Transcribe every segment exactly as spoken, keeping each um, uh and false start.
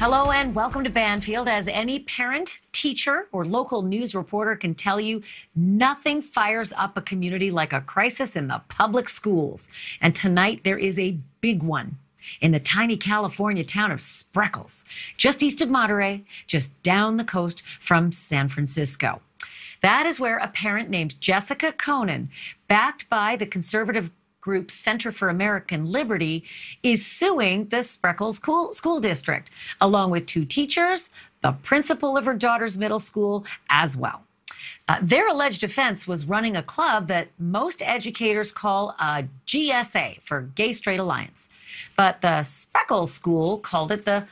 Hello and welcome to Banfield. As any parent, teacher, or local news reporter can tell you, nothing fires up a community like a crisis in the public schools. And tonight there is a big one in the tiny California town of Spreckels, just east of Monterey, just down the coast from San Francisco. That is where a parent named Jessica Conan, backed by the conservative group Center for American Liberty, is suing the Spreckels school, school district, along with two teachers, the principal of her daughter's middle school as well. Uh, their alleged offense was running a club that most educators call a G S A, for Gay Straight Alliance. But the Spreckels school called it the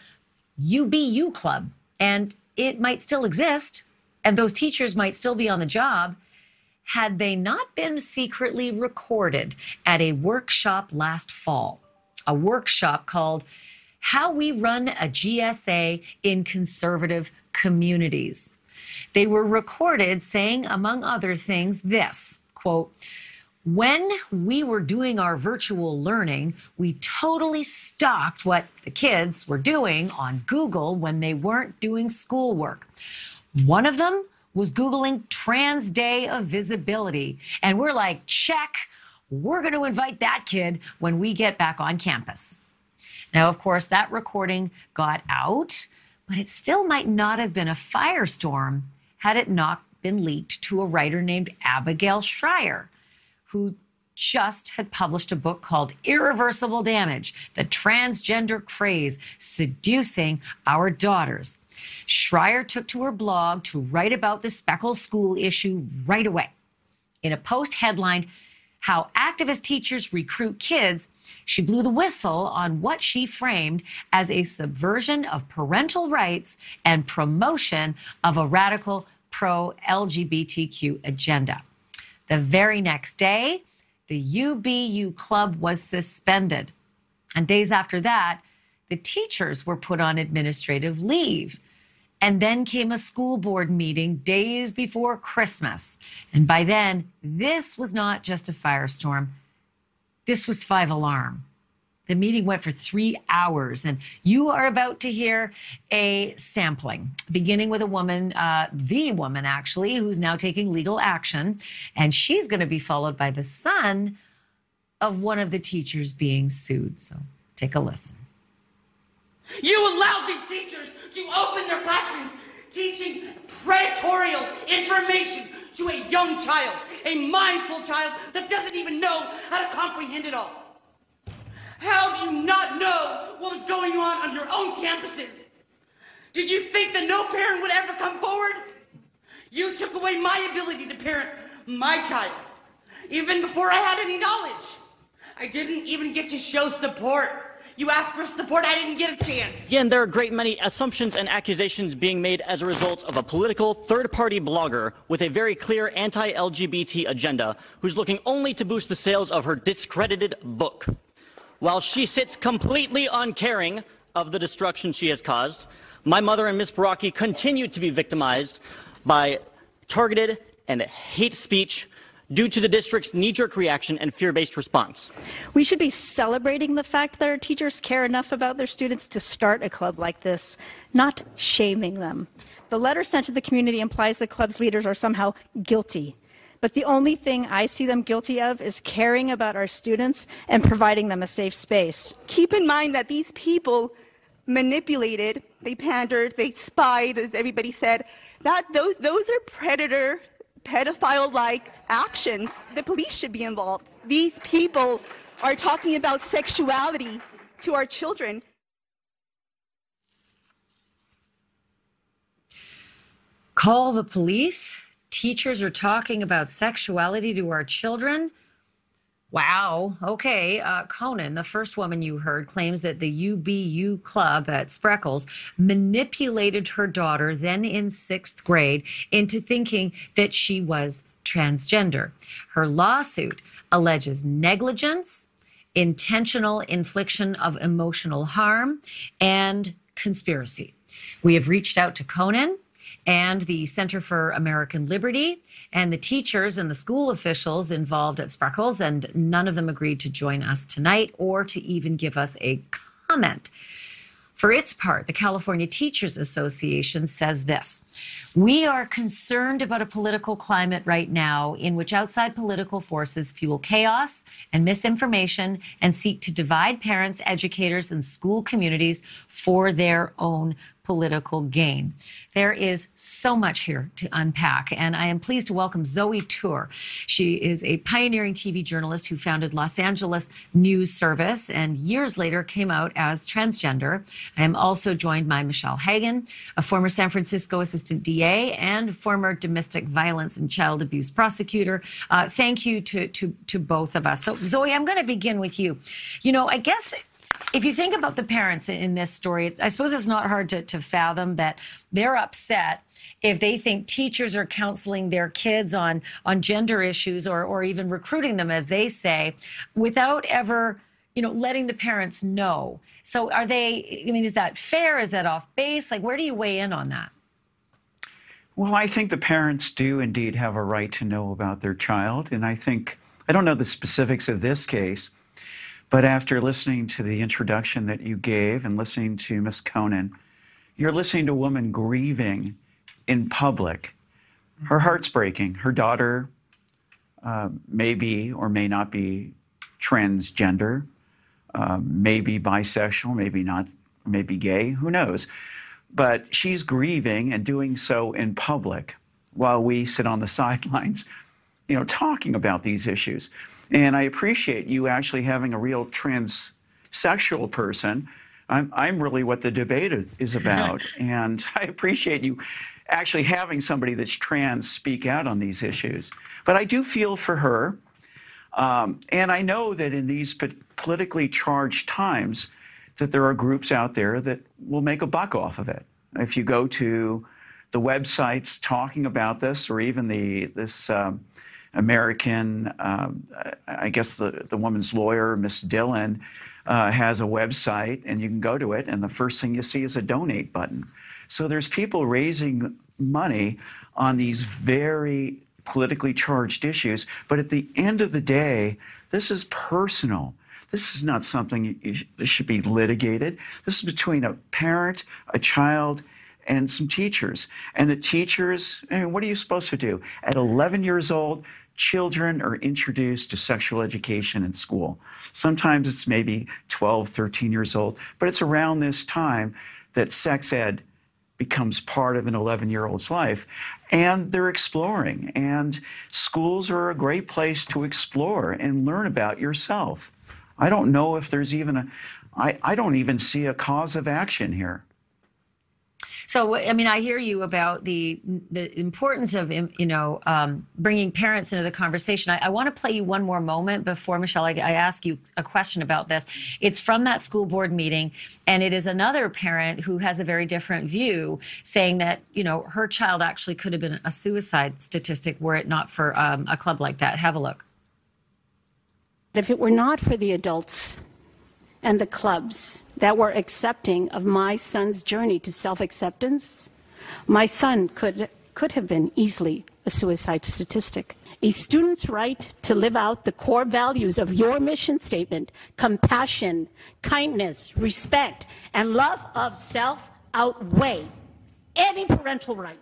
U B U Club, and it might still exist, and those teachers might still be on the job, had they not been secretly recorded at a workshop last fall, a workshop called How We Run a G S A in Conservative Communities. They were recorded saying, among other things, this, quote, "When we were doing our virtual learning, we totally stalked what the kids were doing on Google when they weren't doing schoolwork. One of them was Googling Trans Day of Visibility. And we're like, check, we're going to invite that kid when we get back on campus." Now, of course, that recording got out, but it still might not have been a firestorm had it not been leaked to a writer named Abigail Shrier, who just had published a book called Irreversible Damage, The Transgender Craze Seducing Our Daughters. Shrier took to her blog to write about the Spreckels school issue right away. In a post headlined, "How Activist Teachers Recruit Kids," she blew the whistle on what she framed as a subversion of parental rights and promotion of a radical pro-L G B T Q agenda. The very next day, the U B U Club was suspended. And days after that, the teachers were put on administrative leave. And then came a school board meeting days before Christmas. And by then, this was not just a firestorm. This was five alarm. The meeting went for three hours, and you are about to hear a sampling, beginning with a woman, uh, the woman actually, who's now taking legal action. And she's going to be followed by the son of one of the teachers being sued. So take a listen. You allowed these teachers to open their classrooms teaching predatory information to a young child, a mindful child that doesn't even know how to comprehend it all. How do you not know what was going on on your own campuses? Did you think that no parent would ever come forward? You took away my ability to parent my child, even before I had any knowledge. I didn't even get to show support. You asked for support, I didn't get a chance. Again, there are a great many assumptions and accusations being made as a result of a political third-party blogger with a very clear anti-L G B T agenda who's looking only to boost the sales of her discredited book. While she sits completely uncaring of the destruction she has caused, my mother and Miz Baraki continue to be victimized by targeted and hate speech due to the district's knee-jerk reaction and fear-based response. We should be celebrating the fact that our teachers care enough about their students to start a club like this, not shaming them. The letter sent to the community implies the club's leaders are somehow guilty. But the only thing I see them guilty of is caring about our students and providing them a safe space. Keep in mind that these people manipulated, they pandered, they spied, as everybody said. That those those are predator, pedophile-like actions. The police should be involved. These people are talking about sexuality to our children. Call the police? Teachers are talking about sexuality to our children? Wow. Okay. Uh, Conan, the first woman you heard, claims that the U B U Club at Spreckels manipulated her daughter, then in sixth grade, into thinking that she was transgender. Her lawsuit alleges negligence, intentional infliction of emotional harm, and conspiracy. We have reached out to Conan and the Center for American Liberty and the teachers and the school officials involved at Spreckels, and none of them agreed to join us tonight or to even give us a comment. For its part, the California Teachers Association says this: "We are concerned about a political climate right now in which outside political forces fuel chaos and misinformation and seek to divide parents, educators, and school communities for their own political gain." There is so much here to unpack, and I am pleased to welcome Zoe Tour. She is a pioneering T V journalist who founded Los Angeles News Service and years later came out as transgender. I am also joined by Michelle Hagan, a former San Francisco assistant D A and former domestic violence and child abuse prosecutor. Uh, thank you to, to, to both of us. So, Zoe, I'm going to begin with you. You know, I guess if you think about the parents in this story, it's, I suppose it's not hard to, to fathom that they're upset if they think teachers are counseling their kids on, on gender issues or, or even recruiting them, as they say, without ever, you know, letting the parents know. So are they, I mean, is that fair? Is that off base? Like, where do you weigh in on that? Well, I think the parents do indeed have a right to know about their child. And I think, I don't know the specifics of this case, but after listening to the introduction that you gave and listening to Miz Conan, you're listening to a woman grieving in public. Her heart's breaking. Her daughter uh, may be or may not be transgender, uh, may be bisexual, maybe not, maybe gay, who knows? But she's grieving and doing so in public while we sit on the sidelines, you know, talking about these issues. And I appreciate you actually having a real transsexual person. I'm, I'm really what the debate is about. And I appreciate you actually having somebody that's trans speak out on these issues. But I do feel for her. Um, and I know that in these politically charged times, that there are groups out there that will make a buck off of it. If you go to the websites talking about this, or even the this um, American, um, I guess the, the woman's lawyer, Miss Dillon, uh, has a website, and you can go to it, and the first thing you see is a donate button. So there's people raising money on these very politically charged issues, but at the end of the day, this is personal. This is not something you sh that should be litigated. This is between a parent, a child, and some teachers. And the teachers, I mean, what are you supposed to do? At eleven years old, children are introduced to sexual education in school. Sometimes it's maybe twelve, thirteen years old, but it's around this time that sex ed becomes part of an eleven-year-old's life. And they're exploring. And schools are a great place to explore and learn about yourself. I don't know if there's even a, I, I don't even see a cause of action here. So, I mean, I hear you about the the importance of, you know, um, bringing parents into the conversation. I, I want to play you one more moment before, Michelle, I, I ask you a question about this. It's from that school board meeting, and it is another parent who has a very different view, saying that, you know, her child actually could have been a suicide statistic were it not for um, a club like that. Have a look. If it were not for the adults and the clubs that were accepting of my son's journey to self-acceptance, my son could, could have been easily a suicide statistic. A student's right to live out the core values of your mission statement, compassion, kindness, respect, and love of self outweigh any parental right.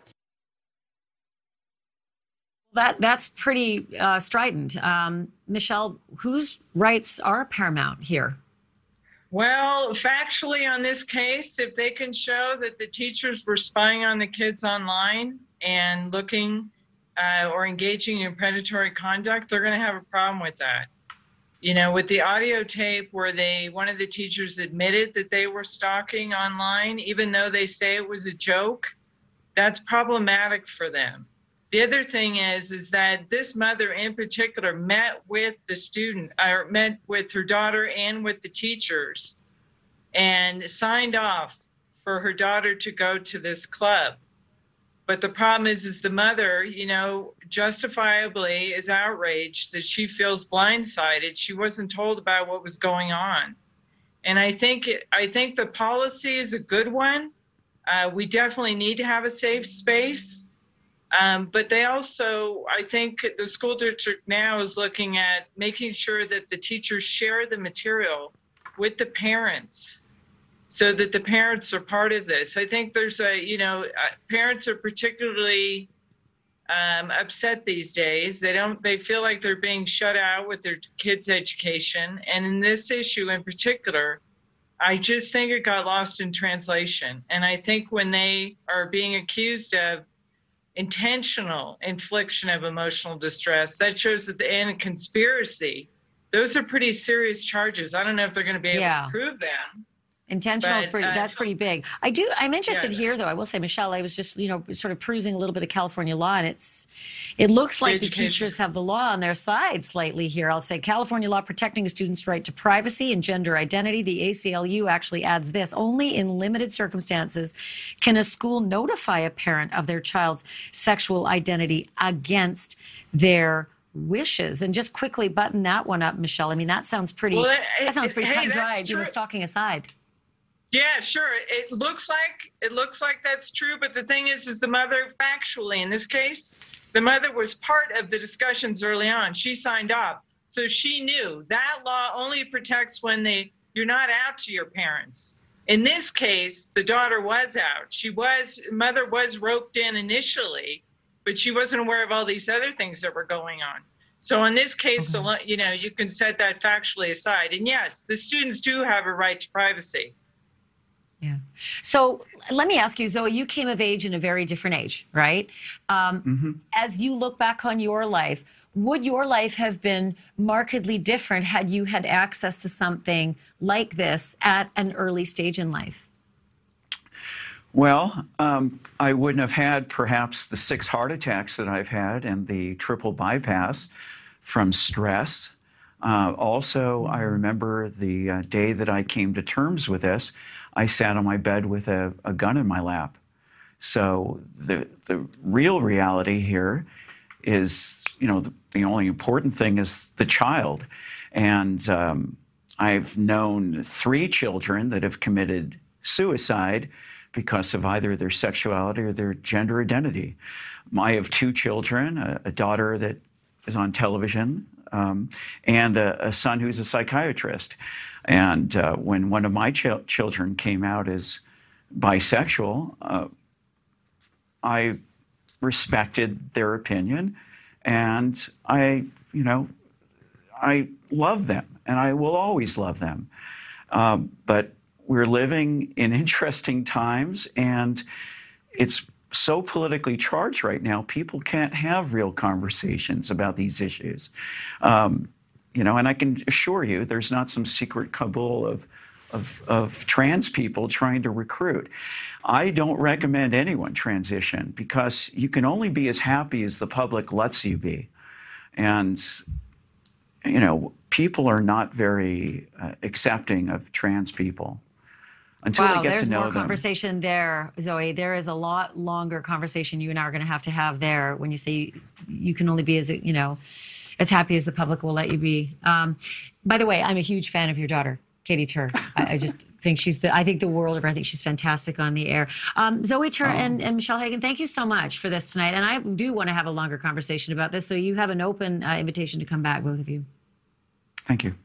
That that's pretty uh, strident. Um, Michelle, whose rights are paramount here? Well, factually on this case, if they can show that the teachers were spying on the kids online and looking uh, or engaging in predatory conduct, they're going to have a problem with that. You know, with the audio tape where they, one of the teachers admitted that they were stalking online, even though they say it was a joke, that's problematic for them. The other thing is, is that this mother in particular met with the student, or met with her daughter and with the teachers, and signed off for her daughter to go to this club. But the problem is, is the mother, you know, justifiably is outraged that she feels blindsided. She wasn't told about what was going on. And I think, it, I think the policy is a good one. Uh, we definitely need to have a safe space. Um, but they also, I think the school district now is looking at making sure that the teachers share the material with the parents so that the parents are part of this. I think there's a, you know, uh, parents are particularly um, upset these days. They don't, they feel like they're being shut out with their kids' education. And in this issue in particular, I just think it got lost in translation. And I think when they are being accused of intentional infliction of emotional distress, that shows that the and conspiracy, those are pretty serious charges. I don't know if they're going to be able Yeah. to prove them. Intentional is But, pretty, uh, that's pretty big. I do, I'm interested Yeah. here though. I will say, Michelle, I was just, you know, sort of perusing a little bit of California law, and it's, it looks like the Education. teachers have the law on their side slightly here. I'll say California law protecting a student's right to privacy and gender identity. The A C L U actually adds this: only in limited circumstances can a school notify a parent of their child's sexual identity against their wishes. And just quickly button that one up, Michelle. I mean, that sounds pretty, Well, it- that sounds it- pretty hey, cut and that's dried, you know, true. stalking aside. Yeah, sure. It looks like it looks like that's true, but the thing is, is the mother factually in this case, the mother was part of the discussions early on. She signed off, so she knew that law only protects when they you're not out to your parents. In this case, the daughter was out. She was mother was roped in initially, but she wasn't aware of all these other things that were going on. So in this case, Okay. you know, you can set that factually aside. And yes, the students do have a right to privacy. Yeah. So let me ask you, Zoe, you came of age in a very different age, right? Um, Mm-hmm. As you look back on your life, would your life have been markedly different had you had access to something like this at an early stage in life? Well, um, I wouldn't have had perhaps the six heart attacks that I've had and the triple bypass from stress. Uh, also, I remember the uh, day that I came to terms with this, I sat on my bed with a, a gun in my lap. So the, the real reality here is, you know, the, the only important thing is the child. And um, I've known three children that have committed suicide because of either their sexuality or their gender identity. I have two children, a, a daughter that is on television, um, and a, a son who's a psychiatrist. And uh, when one of my ch children came out as bisexual, uh, I respected their opinion, and I, you know, I love them, and I will always love them. Um, but we're living in interesting times, and it's so politically charged right now, people can't have real conversations about these issues. Um, you know, and I can assure you there's not some secret cabal of, of, of trans people trying to recruit. I don't recommend anyone transition because you can only be as happy as the public lets you be. And, you know, people are not very uh, accepting of trans people until Wow, they get there's to know more them. conversation there, Zoe. There is a lot longer conversation you and I are going to have to have there when you say you, you can only be as, you know, as happy as the public will let you be. Um, by the way, I'm a huge fan of your daughter, Katie Tur. I, I just think she's the, I think the world of her. I think she's fantastic on the air. Um, Zoe Tur Oh. and, and Michelle Hagan, thank you so much for this tonight. And I do want to have a longer conversation about this. So you have an open uh, invitation to come back, both of you. Thank you.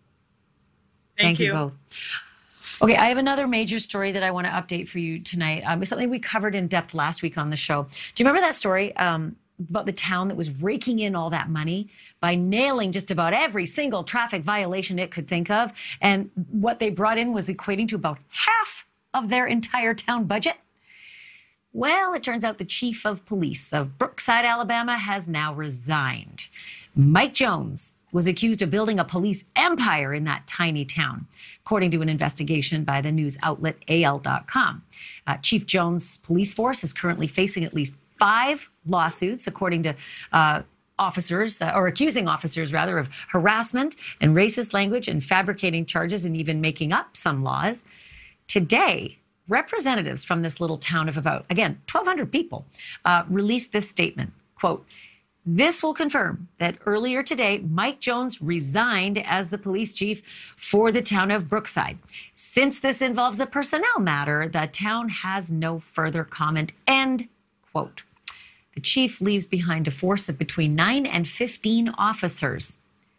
Thank, you you. both. Okay, I have another major story that I want to update for you tonight. Um, it's something we covered in depth last week on the show. Do you remember that story um, about the town that was raking in all that money by nailing just about every single traffic violation it could think of? And what they brought in was equating to about half of their entire town budget? Well, it turns out the chief of police of Brookside, Alabama, has now resigned. Mike Jones was accused of building a police empire in that tiny town, according to an investigation by the news outlet A L dot com. Uh, Chief Jones' police force is currently facing at least five lawsuits, according to uh, officers, uh, or accusing officers, rather, of harassment and racist language and fabricating charges and even making up some laws. Today, representatives from this little town of about, again, twelve hundred people uh, released this statement, quote, "This will confirm that earlier today, Mike Jones resigned as the police chief for the town of Brookside. Since this involves a personnel matter, the town has no further comment," end quote. The chief leaves behind a force of between nine and fifteen officers.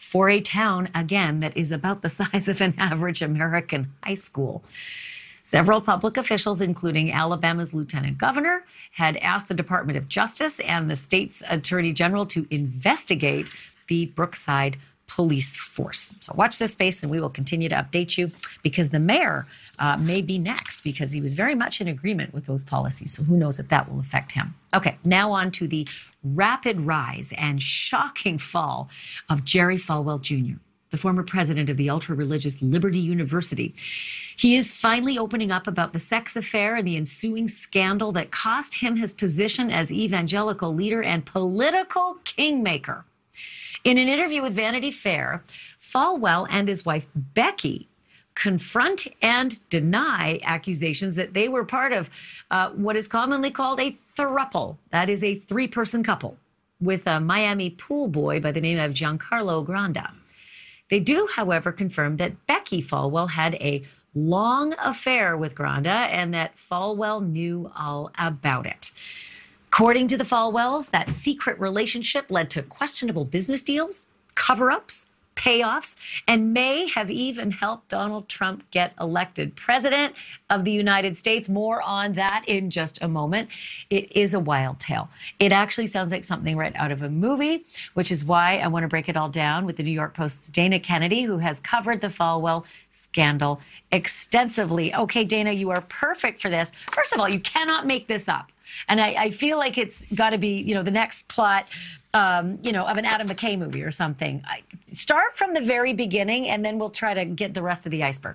for a town, again, that is about the size of an average American high school. Several public officials, including Alabama's lieutenant governor, had asked the Department of Justice and the state's attorney general to investigate the Brookside police force. So watch this space, and we will continue to update you, because the mayor uh, may be next, because he was very much in agreement with those policies. So who knows if that will affect him. Okay, now on to the rapid rise and shocking fall of Jerry Falwell Junior, the former president of the ultra-religious Liberty University. He is finally opening up about the sex affair and the ensuing scandal that cost him his position as evangelical leader and political kingmaker. In an interview with Vanity Fair, Falwell and his wife Becky confront and deny accusations that they were part of uh, what is commonly called a throuple. That is a three-person couple with a Miami pool boy by the name of Giancarlo Granda. They do, however, confirm that Becky Falwell had a long affair with Granda and that Falwell knew all about it. According to the Falwells, that secret relationship led to questionable business deals, cover-ups, payoffs, and may have even helped Donald Trump get elected president of the United States. More on that in just a moment. It is a wild tale. It actually sounds like something right out of a movie, which is why I want to break it all down with the New York Post's Dana Kennedy, who has covered the Falwell scandal extensively. Okay, Dana, you are perfect for this. First of all, you cannot make this up. And I, I feel like it's got to be, you know, the next plot, um, you know, of an Adam McKay movie or something. I, start from the very beginning, and then we'll try to get the rest of the iceberg.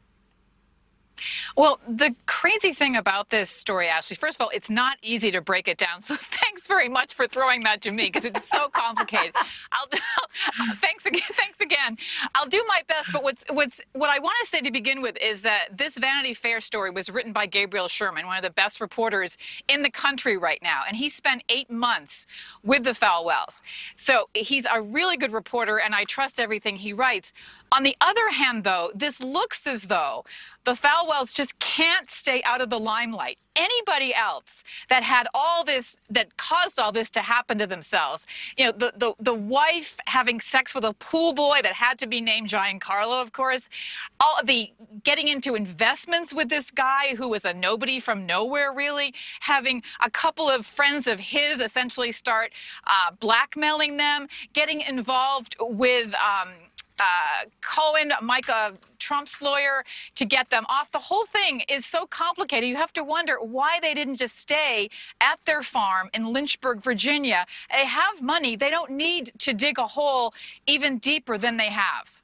Well, the crazy thing about this story, Ashley, first of all, it's not easy to break it down. So thanks very much for throwing that to me, because it's so complicated. I'll do, thanks again. Thanks again. I'll do my best. But what's what's what I want to say to begin with is that this Vanity Fair story was written by Gabriel Sherman, one of the best reporters in the country right now, and he spent eight months with the Falwells. So he's a really good reporter, and I trust everything he writes. On the other hand, though, this looks as though the Falwells just can't stay out of the limelight. Anybody else that had all this, that caused all this to happen to themselves, you know, the, the, the wife having sex with a pool boy that had to be named Giancarlo, of course, all the getting into investments with this guy who was a nobody from nowhere, really, having a couple of friends of his essentially start uh, blackmailing them, getting involved with um, Uh, Cohen, Micah Trump's lawyer, to get them off. The whole thing is so complicated. You have to wonder why they didn't just stay at their farm in Lynchburg, Virginia. They have money. They don't need to dig a hole even deeper than they have.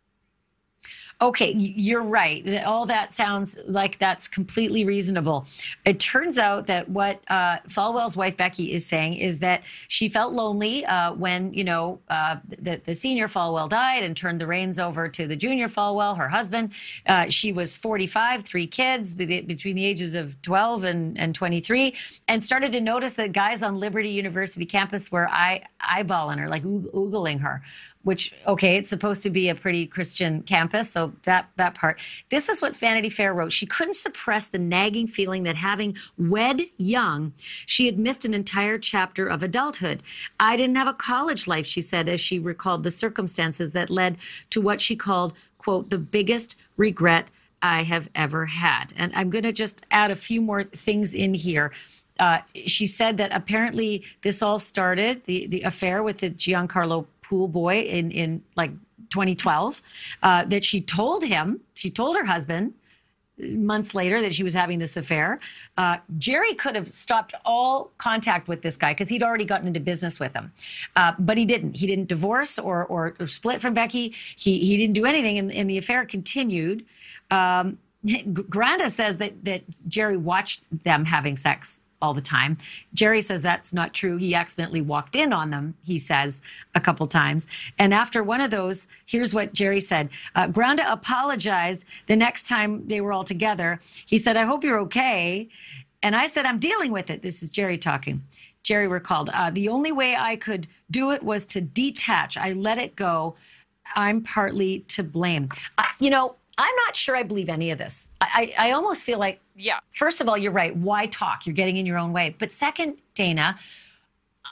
Okay, you're right. All that sounds like that's completely reasonable. It turns out that what uh, Falwell's wife, Becky, is saying is that she felt lonely uh, when, you know, uh, the, the senior Falwell died and turned the reins over to the junior Falwell, her husband. Uh, she was forty-five, three kids between the ages of twelve and, and twenty-three, and started to notice that guys on Liberty University campus were eye, eyeballing her, like oogling her. Which, okay, it's supposed to be a pretty Christian campus, so that that part. This is what Vanity Fair wrote. She couldn't suppress the nagging feeling that having wed young, she had missed an entire chapter of adulthood. I didn't have a college life, she said, as she recalled the circumstances that led to what she called, quote, the biggest regret I have ever had. And I'm going to just add a few more things in here. Uh, she said that apparently this all started, the, the affair with the Giancarlo pool boy in, in like twenty twelve, uh, that she told him, she told her husband months later that she was having this affair. Uh, Jerry could have stopped all contact with this guy because he'd already gotten into business with him. Uh, but he didn't. He didn't divorce or, or, or split from Becky. He, he didn't do anything, and, and the affair continued. Um, Granda says that, that Jerry watched them having sex all the time. Jerry says that's not true. He accidentally walked in on them, he says, a couple times. And after one of those, here's what Jerry said. Uh, Granda apologized the next time they were all together. He said, I hope you're okay. And I said, I'm dealing with it. This is Jerry talking. Jerry recalled, uh, the only way I could do it was to detach. I let it go. I'm partly to blame. Uh, you know, I'm not sure I believe any of this. I, I, I almost feel like, yeah. First of all, you're right. Why talk? You're getting in your own way. But second, Dana,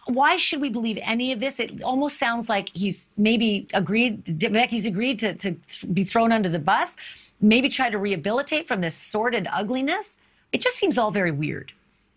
why should we believe any of this? It almost sounds like he's maybe agreed, Becky's agreed to, to be thrown under the bus, maybe try to rehabilitate from this sordid ugliness. It just seems all very weird.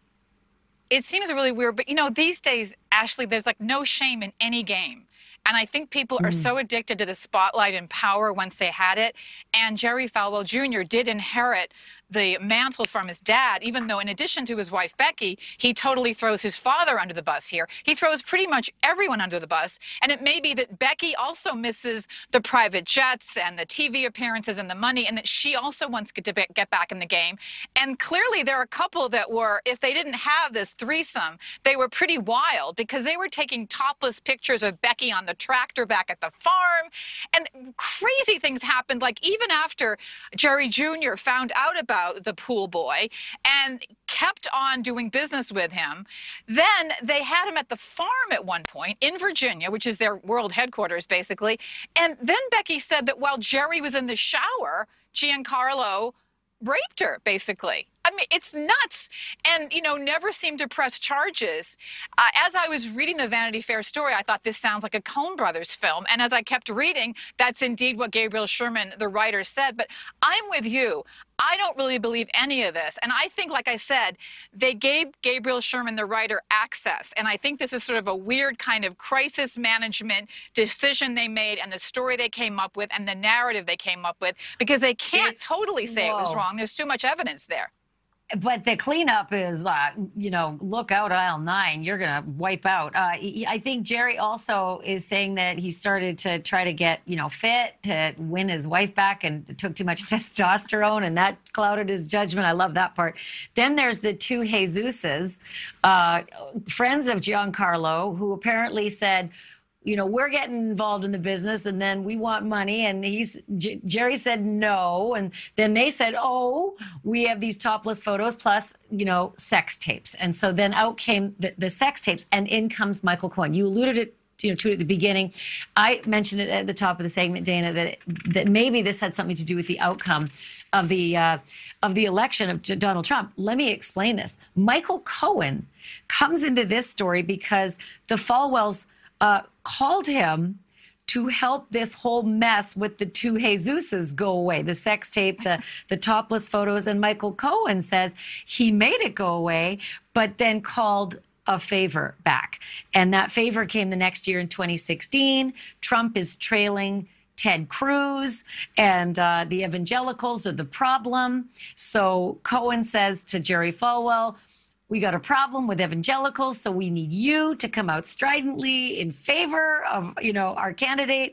It seems really weird, but you know, these days, Ashley, there's like no shame in any game. And I think people are so addicted to the spotlight and power once they had it. And Jerry Falwell Junior did inherit the mantle from his dad, even though in addition to his wife, Becky, he totally throws his father under the bus here. He throws pretty much everyone under the bus. And it may be that Becky also misses the private jets and the T V appearances and the money, and that she also wants to get back in the game. And clearly there are a couple that were, if they didn't have this threesome, they were pretty wild because they were taking topless pictures of Becky on the tractor back at the farm. And crazy things happened, like even after Jerry Junior found out about the pool boy and kept on doing business with him. Then they had him at the farm at one point in Virginia, which is their world headquarters, basically. And then Becky said that while Jerry was in the shower, Giancarlo raped her, basically. I mean, it's nuts. And, you know, never seemed to press charges. Uh, as I was reading the Vanity Fair story, I thought this sounds like a Coen Brothers film. And as I kept reading, that's indeed what Gabriel Sherman, the writer, said. But I'm with you. I don't really believe any of this. And I think, like I said, they gave Gabriel Sherman, the writer, access. And I think this is sort of a weird kind of crisis management decision they made and the story they came up with and the narrative they came up with, because they can't it's, totally say whoa. It was wrong. There's too much evidence there. But the cleanup is, uh, you know, look out aisle nine. You're going to wipe out. Uh, he, I think Jerry also is saying that he started to try to get, you know, fit to win his wife back and took too much testosterone, and that clouded his judgment. I love that part. Then there's the two Jesuses, uh, friends of Giancarlo, who apparently said, you know, we're getting involved in the business and then we want money. And he's J- Jerry said no. And then they said, oh, we have these topless photos plus, you know, sex tapes. And so then out came the, the sex tapes and in comes Michael Cohen. You alluded it, you know, to it at the beginning. I mentioned it at the top of the segment, Dana, that that maybe this had something to do with the outcome of the uh, of the election of J- Donald Trump. Let me explain this. Michael Cohen comes into this story because the Falwells Uh, called him to help this whole mess with the two Jesuses go away, the sex tape, the, the topless photos. And Michael Cohen says he made it go away, but then called a favor back. And that favor came the next year in twenty sixteen. Trump is trailing Ted Cruz, and uh, the evangelicals are the problem. So Cohen says to Jerry Falwell, we got a problem with evangelicals, so we need you to come out stridently in favor of, you know, our candidate.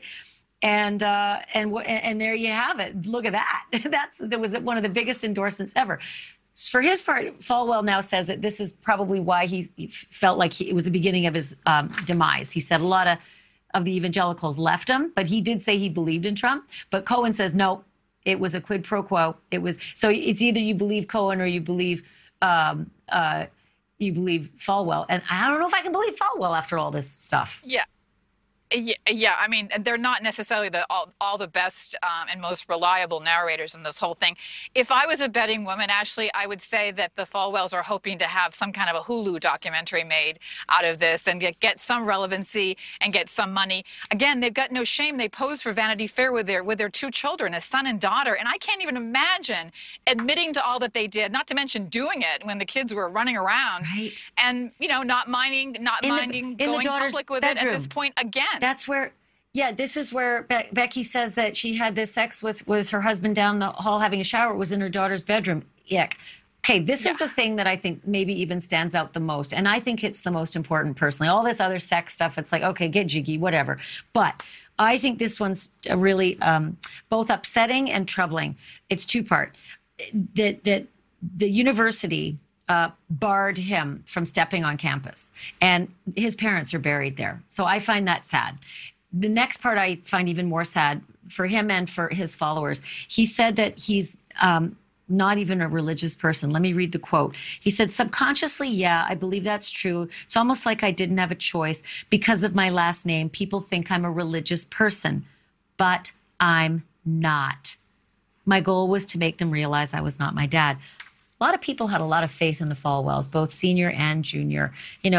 And uh, and and there you have it. Look at that. That's that was one of the biggest endorsements ever. For his part, Falwell now says that this is probably why he felt like he, it was the beginning of his um, demise. He said a lot of of the evangelicals left him, but he did say he believed in Trump. But Cohen says no, it was a quid pro quo. It was so it's either you believe Cohen or you believe. Um, uh, you believe Falwell. And I don't know if I can believe Falwell after all this stuff. Yeah. Yeah, yeah, I mean, they're not necessarily the all, all the best um, and most reliable narrators in this whole thing. If I was a betting woman, Ashley, I would say that the Falwells are hoping to have some kind of a Hulu documentary made out of this and get, get some relevancy and get some money. Again, they've got no shame. They posed for Vanity Fair with their with their two children, a son and daughter. And I can't even imagine admitting to all that they did, not to mention doing it when the kids were running around. Right. And, you know, not minding, not in minding the, going public with bedroom. it at this point again. That's where, yeah, this is where Be- Becky says that she had this sex with, with her husband down the hall having a shower. It was in her daughter's bedroom. Yuck. Okay, this yeah. is the thing that I think maybe even stands out the most. And I think it's the most important personally. All this other sex stuff, it's like, okay, get jiggy, whatever. But I think this one's really um, both upsetting and troubling. It's two-part. That, that the university uh, barred him from stepping on campus. And his parents are buried there. So I find that sad. The next part I find even more sad for him and for his followers. He said that he's um, not even a religious person. Let me read the quote. He said, subconsciously, yeah, I believe that's true. It's almost like I didn't have a choice. Because of my last name, people think I'm a religious person, but I'm not. My goal was to make them realize I was not my dad. A lot of people had a lot of faith in the Falwells, both senior and junior. You know,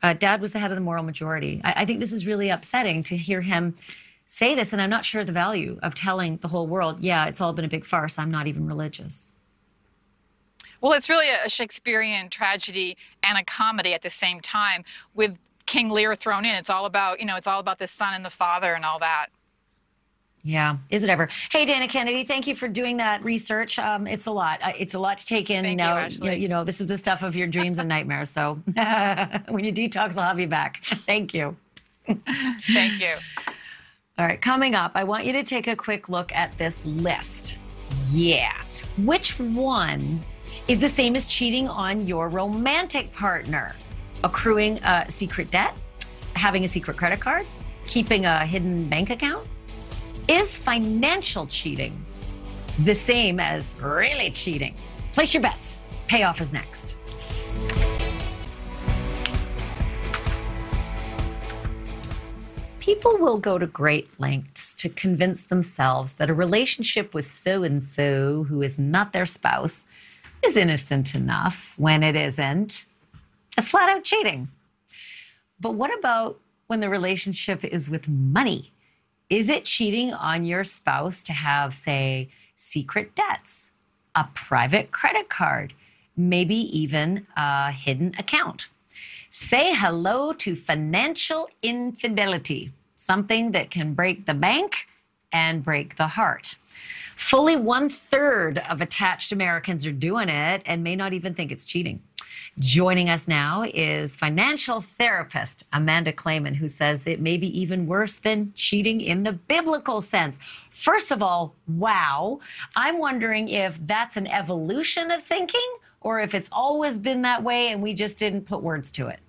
Uh, Dad was the head of the moral majority. I, I think this is really upsetting to hear him say this, and I'm not sure the value of telling the whole world, yeah, it's all been a big farce. I'm not even religious. Well, it's really a Shakespearean tragedy and a comedy at the same time, with King Lear thrown in. It's all about, you know, it's all about the son and the father and all that. Yeah, is it ever? Hey, Dana Kennedy, thank you for doing that research. Um, it's a lot. Uh, it's a lot to take in. Thank now, you, Ashley. you, you know, this is the stuff of your dreams and nightmares. So when you detox, I'll have you back. Thank you. Thank you. All right, coming up, I want you to take a quick look at this list. Yeah. Which one is the same as cheating on your romantic partner? Accruing a secret debt? Having a secret credit card? Keeping a hidden bank account? Is financial cheating the same as really cheating? Place your bets. Payoff is next. People will go to great lengths to convince themselves that a relationship with so-and-so who is not their spouse is innocent enough when it isn't. It's flat out cheating. But what about when the relationship is with money? Is it cheating on your spouse to have, say, secret debts, a private credit card, maybe even a hidden account? Say hello to financial infidelity, something that can break the bank and break the heart. Fully one third of attached Americans are doing it and may not even think it's cheating. Joining us now is financial therapist Amanda Clayman, who says it may be even worse than cheating in the biblical sense. First of all, wow. I'm wondering if that's an evolution of thinking or if it's always been that way and we just didn't put words to it.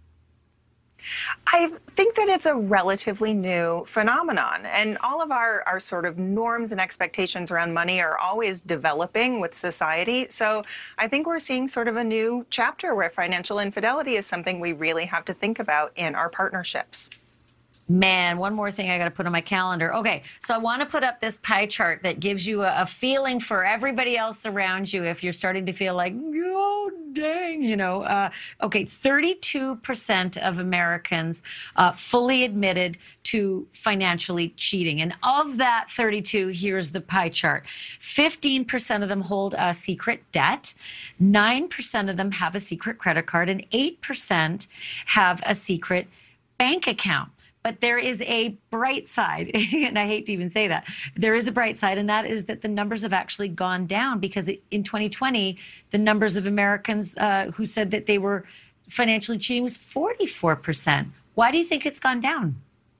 I think that it's a relatively new phenomenon, and all of our, our sort of norms and expectations around money are always developing with society. So I think we're seeing sort of a new chapter where financial infidelity is something we really have to think about in our partnerships. Man, one more thing I got to put on my calendar. Okay, so I want to put up this pie chart that gives you a, a feeling for everybody else around you if you're starting to feel like, oh, dang, you know. Uh, okay, thirty-two percent of Americans uh, fully admitted to financially cheating. And of that thirty-two, here's the pie chart. fifteen percent of them hold a secret debt, nine percent of them have a secret credit card, and eight percent have a secret bank account. But there is a bright side, and I hate to even say that. There is a bright side, and that is that the numbers have actually gone down because in twenty twenty, the numbers of Americans uh, who said that they were financially cheating was forty-four percent. Why do you think it's gone down?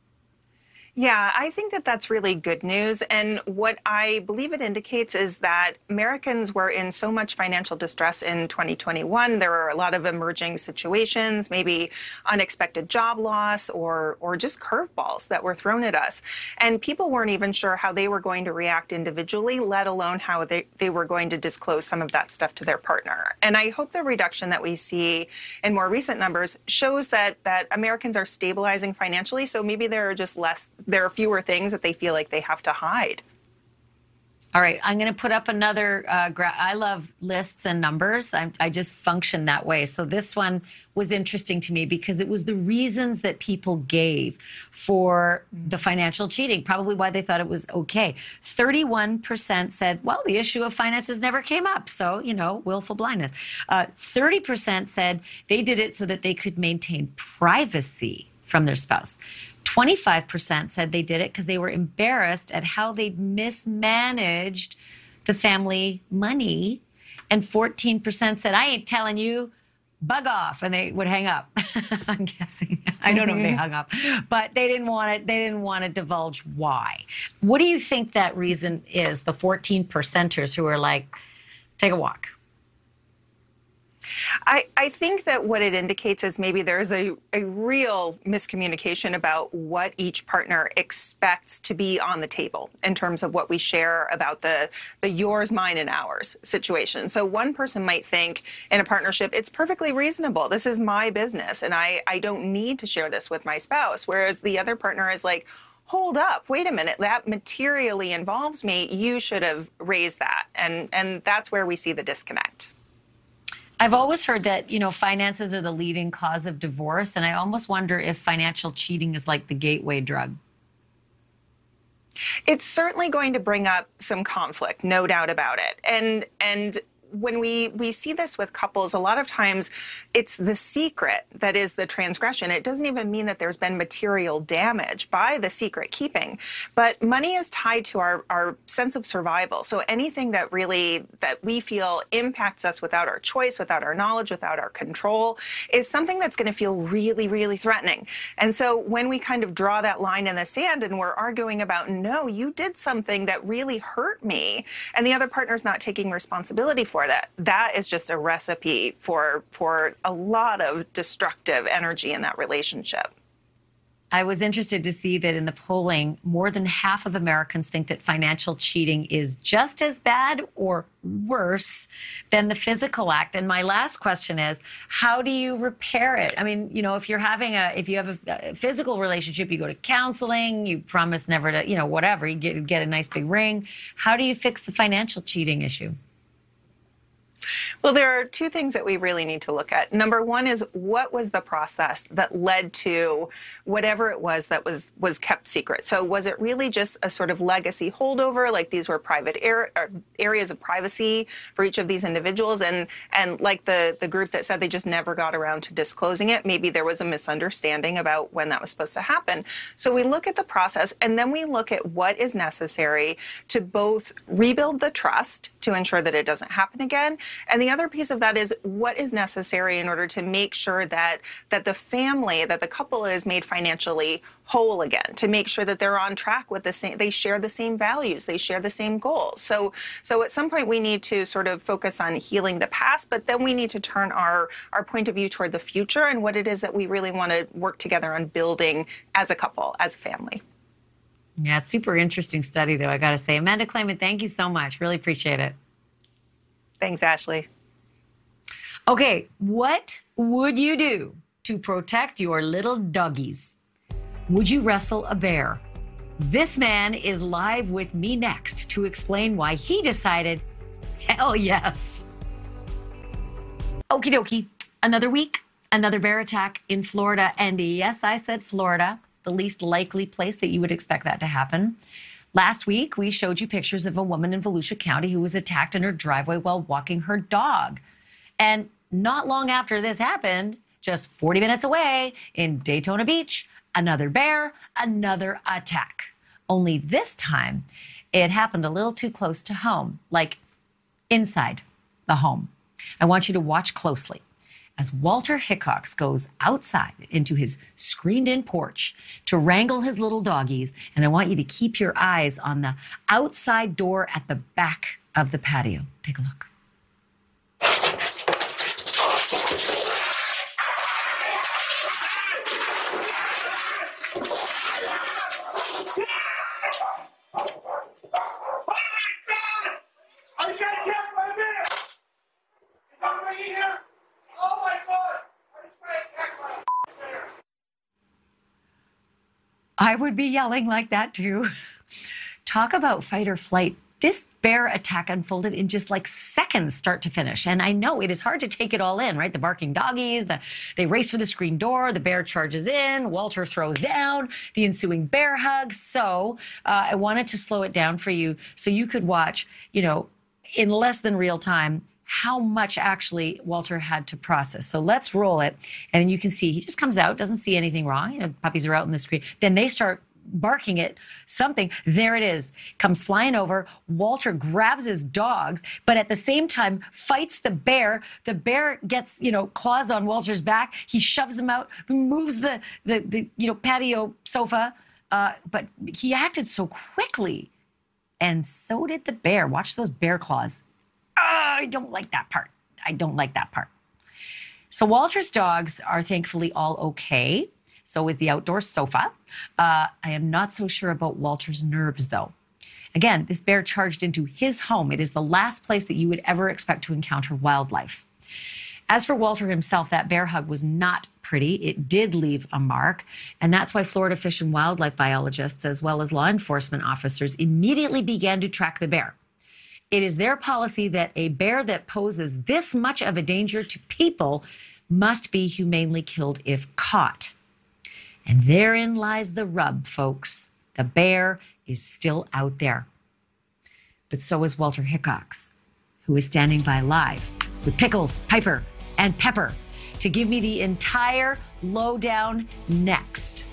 Yeah, I think that that's really good news. And what I believe it indicates is that Americans were in so much financial distress in twenty twenty-one. There were a lot of emerging situations, maybe unexpected job loss or, or just curveballs that were thrown at us. And people weren't even sure how they were going to react individually, let alone how they, they were going to disclose some of that stuff to their partner. And I hope the reduction that we see in more recent numbers shows that, that Americans are stabilizing financially. So maybe there are just less there are fewer things that they feel like they have to hide. All right, I'm going to put up another, uh, gra- I love lists and numbers. I, I just function that way. So this one was interesting to me because it was the reasons that people gave for the financial cheating, probably why they thought it was okay. thirty-one percent said, well, the issue of finances never came up. So, you know, willful blindness. Uh, thirty percent said they did it so that they could maintain privacy from their spouse. twenty-five percent said they did it because they were embarrassed at how they'd mismanaged the family money. And fourteen percent said, I ain't telling you, bug off. And they would hang up. I'm guessing. I don't know if they hung up. But they didn't want it. They didn't want to divulge why. What do you think that reason is, the fourteen percenters who are like, take a walk? I, I think that what it indicates is maybe there's a, a real miscommunication about what each partner expects to be on the table in terms of what we share about the, the yours, mine, and ours situation. So one person might think in a partnership, it's perfectly reasonable. This is my business, and I, I don't need to share this with my spouse. Whereas the other partner is like, hold up, wait a minute, that materially involves me. You should have raised that. And, and that's where we see the disconnect. I've always heard that, you know, finances are the leading cause of divorce. And I almost wonder if financial cheating is like the gateway drug. It's certainly going to bring up some conflict, no doubt about it. And and when we, we see this with couples, a lot of times it's the secret that is the transgression. It doesn't even mean that there's been material damage by the secret keeping, but money is tied to our, our sense of survival. So anything that really, that we feel impacts us without our choice, without our knowledge, without our control, is something that's going to feel really, really threatening. And so when we kind of draw that line in the sand and we're arguing about, no, you did something that really hurt me, and the other partner's not taking responsibility for that, that is just a recipe for for a lot of destructive energy in that relationship. I was interested to see that in the polling, more than half of Americans think that financial cheating is just as bad or worse than the physical act. And my last question is, how do you repair it? I mean, you know, if you're having a, if you have a, a physical relationship, you go to counseling, you promise never to, you know, whatever, you get, get a nice big ring. How do you fix the financial cheating issue? Well, there are two things that we really need to look at. Number one is, what was the process that led to whatever it was that was was kept secret? So was it really just a sort of legacy holdover, like these were private er, areas of privacy for each of these individuals, and and like the, the group that said they just never got around to disclosing it, maybe there was a misunderstanding about when that was supposed to happen. So we look at the process, and then we look at what is necessary to both rebuild the trust to ensure that it doesn't happen again. And the other piece of that is what is necessary in order to make sure that that the family, that the couple is made financially whole again, to make sure that they're on track with the same, they share the same values, they share the same goals. So so at some point we need to sort of focus on healing the past, but then we need to turn our, our point of view toward the future and what it is that we really want to work together on building as a couple, as a family. Yeah, it's super interesting study, though, I got to say. Amanda Clayman, thank you so much. Really appreciate it. Thanks, Ashley. Okay, what would you do to protect your little doggies? Would you wrestle a bear? This man is live with me next to explain why he decided, hell yes. Okie dokie, another week, another bear attack in Florida. And yes, I said Florida, the least likely place that you would expect that to happen. Last week, we showed you pictures of a woman in Volusia County who was attacked in her driveway while walking her dog. And not long after this happened, just forty minutes away in Daytona Beach, another bear, another attack. Only this time, it happened a little too close to home, like inside the home. I want you to watch closely as Walter Hickox goes outside into his screened-in porch to wrangle his little doggies, and I want you to keep your eyes on the outside door at the back of the patio. Take a look. I would be yelling like that too. Talk about fight or flight. This bear attack unfolded in just like seconds, start to finish. And I know it is hard to take it all in, right? The barking doggies, the, they race for the screen door, the bear charges in, Walter throws down, the ensuing bear hug. So uh, I wanted to slow it down for you so you could watch, you know, in less than real time, how much actually Walter had to process. So let's roll it. And you can see he just comes out, doesn't see anything wrong. You know, puppies are out in the screen. Then they start barking at something. There it is. Comes flying over. Walter grabs his dogs, but at the same time fights the bear. The bear gets, you know, claws on Walter's back. He shoves him out, moves the, the, the you know, patio sofa. Uh, but he acted so quickly. And so did the bear. Watch those bear claws. Oh, I don't like that part. I don't like that part. So Walter's dogs are thankfully all okay. So is the outdoor sofa. Uh, I am not so sure about Walter's nerves, though. Again, this bear charged into his home. It is the last place that you would ever expect to encounter wildlife. As for Walter himself, that bear hug was not pretty. It did leave a mark. And that's why Florida Fish and Wildlife biologists, as well as law enforcement officers, immediately began to track the bear. It is their policy that a bear that poses this much of a danger to people must be humanely killed if caught. And therein lies the rub, folks. The bear is still out there. But so is Walter Hickox, who is standing by live with Pickles, Piper, and Pepper to give me the entire lowdown next.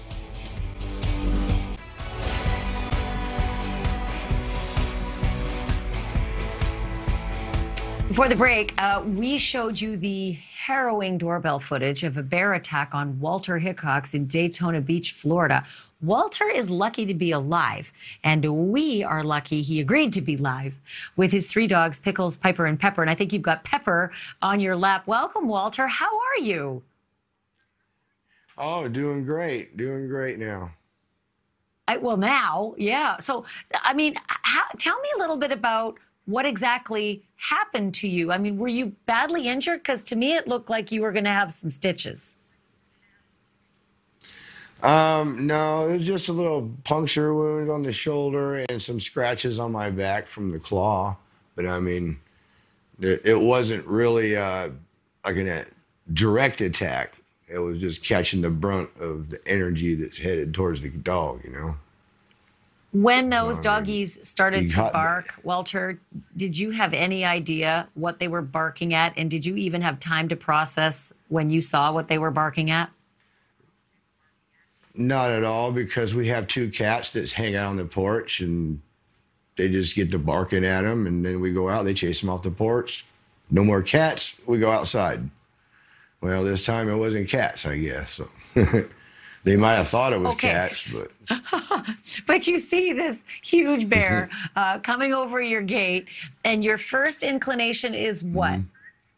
Before the break, uh, we showed you the harrowing doorbell footage of a bear attack on Walter Hickox in Daytona Beach, Florida. Walter is lucky to be alive, and we are lucky he agreed to be live with his three dogs, Pickles, Piper, and Pepper. And I think you've got Pepper on your lap. Welcome, Walter. How are you? Oh, doing great. Doing great now. I, well, now, yeah. So, I mean, how, tell me a little bit about what exactly happened to you. I mean, were you badly injured? Because to me, it looked like you were going to have some stitches. Um, no, it was just a little puncture wound on the shoulder and some scratches on my back from the claw. But I mean, it, it wasn't really uh, like a direct attack. It was just catching the brunt of the energy that's headed towards the dog, you know. When those doggies started to got- bark, Walter, did you have any idea what they were barking at? And did you even have time to process when you saw what they were barking at? Not at all, because we have two cats that hang out on the porch, and they just get to barking at them, and then we go out, they chase them off the porch. No more cats, we go outside. Well, this time it wasn't cats, I guess. So they might have thought it was Okay. cats, but But you see this huge bear uh, coming over your gate, and your first inclination is what? Mm-hmm.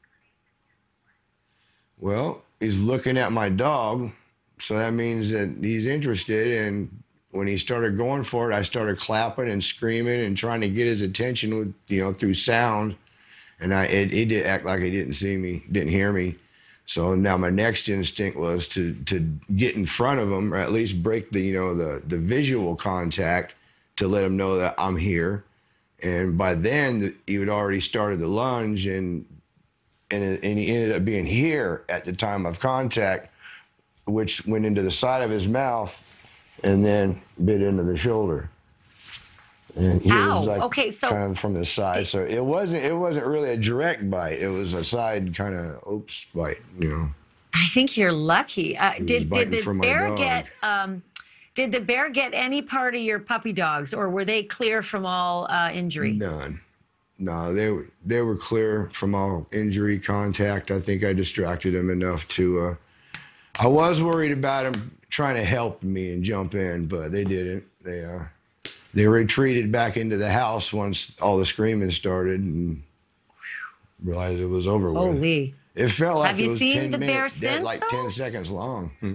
well, he's looking at my dog, so that means that he's interested. And when he started going for it, I started clapping and screaming and trying to get his attention with, you know, through sound. And I, it, he did act like he didn't see me, didn't hear me. So now my next instinct was to to get in front of him, or at least break the, you know, the the visual contact to let him know that I'm here. And by then he had already started the lunge, and and it, and he ended up being here at the time of contact, which went into the side of his mouth and then bit into the shoulder. And he Ow. was like Okay, so kind of from the side. So it wasn't it wasn't really a direct bite. It was a side kind of oops bite, you know. I think you're lucky. Uh, did did biting the from my bear dog. get um, did the bear get any part of your puppy dogs, or were they clear from all uh, injury? None. No, they were they were clear from all injury contact. I think I distracted him enough to uh I was worried about him trying to help me and jump in, but they didn't. They uh They retreated back into the house once all the screaming started, and realized it was over with. Holy. It felt like Have it you was seen ten the bear minutes, dead, since, like though? ten seconds long. Hmm.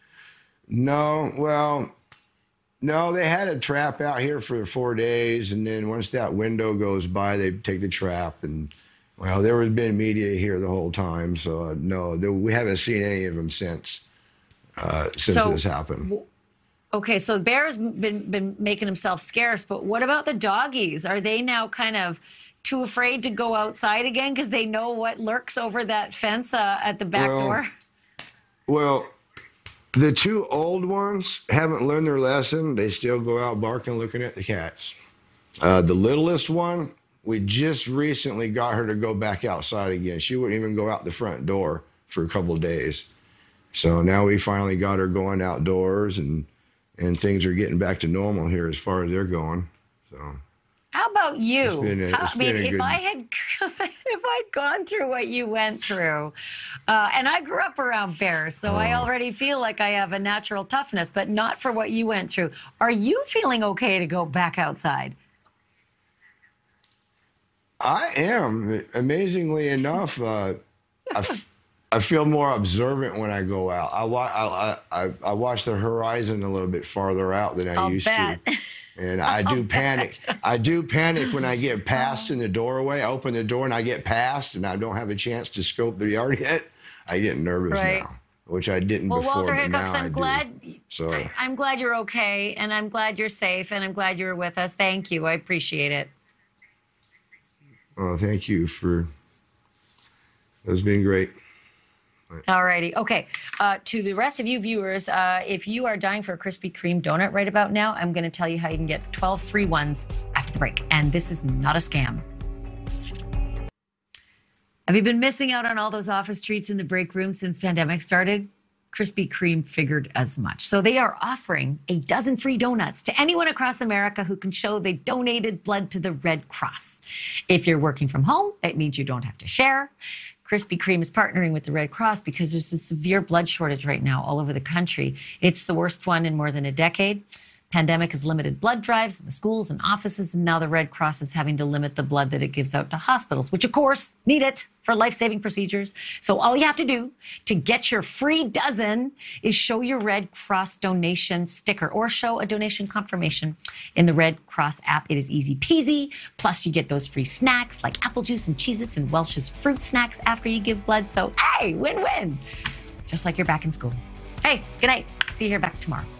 No, well, no, they had a trap out here for four days, and then once that window goes by, they take the trap, and well, there has been media here the whole time, so uh, no, there, we haven't seen any of them since uh, since So, this happened. Okay, so the bear's been been making himself scarce, but what about the doggies? Are they now kind of too afraid to go outside again because they know what lurks over that fence uh, at the back Well, door? Well, the two old ones haven't learned their lesson. They still go out barking, looking at the cats. Uh, the littlest one, we just recently got her to go back outside again. She wouldn't even go out the front door for a couple of days. So now we finally got her going outdoors, and and things are getting back to normal here as far as they're going. So. How about you? It's been a- How- it's I mean, been a if good- I had if I'd gone through what you went through, uh, and I grew up around bears, so I Oh. already feel like I have a natural toughness, but not for what you went through. Are you feeling okay to go back outside? I am. Amazingly enough, uh, I, f- I feel more observant when I go out. I, wa- I, I, I watch the horizon a little bit farther out than I I'll used bet. to. And I do I'll panic. bet. I do panic when I get past in the doorway. I open the door and I get past, and I don't have a chance to scope the yard yet. I get nervous Right. now, which I didn't Well, before. Walter but Hickox, now I I'm do. glad. So I, I'm glad you're okay, and I'm glad you're safe, and I'm glad you're with us. Thank you. I appreciate it. Oh, thank you for, it's been great. All righty. Okay. Uh, to the rest of you viewers, uh, if you are dying for a Krispy Kreme donut right about now, I'm going to tell you how you can get twelve free ones after the break. And this is not a scam. Have you been missing out on all those office treats in the break room since pandemic started? Krispy Kreme figured as much. So they are offering a dozen free donuts to anyone across America who can show they donated blood to the Red Cross. If you're working from home, it means you don't have to share. Krispy Kreme is partnering with the Red Cross because there's a severe blood shortage right now all over the country. It's the worst one in more than a decade. Pandemic has limited blood drives in the schools and offices, and now the Red Cross is having to limit the blood that it gives out to hospitals, which of course need it for life-saving procedures. So all you have to do to get your free dozen is show your Red Cross donation sticker or show a donation confirmation in the Red Cross app. It is easy peasy. Plus you get those free snacks like apple juice and Cheez-Its and Welch's fruit snacks after you give blood. So hey, win-win. Just like you're back in school. Hey, good night. See you here back tomorrow.